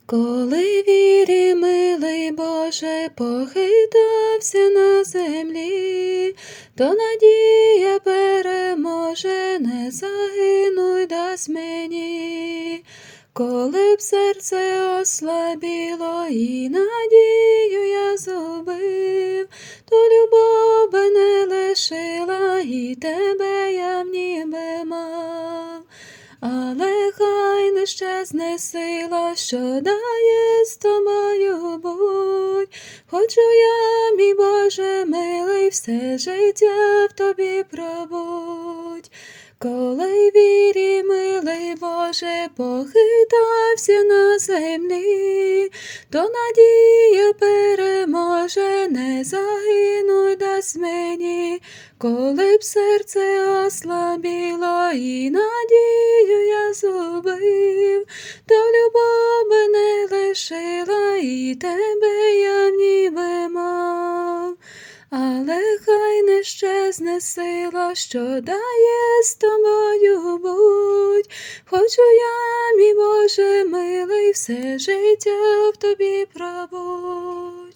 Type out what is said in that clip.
Коли вірі, милий Боже, похитався на землі, то надія переможе, не загину й дасть мені. Коли б серце ослабіло і надію я згубив, то любов би не лишила, і тебе я в ніби мав. Але хай не щезне сила, що дає з тобою будь. Хочу я, мій Боже милий, все життя в тобі пробудь. Коли вірі, милий Боже, похитався на землі, то надія переможе, не загину й дасть мені. Коли б серце ослабіло і надію я згубив, то любов би не лишила, і тебе я в ніби мав. Але хай не щезне сила, що дає з тобою будь. Хочу я, мій Боже милий, все життя в тобі пробудь.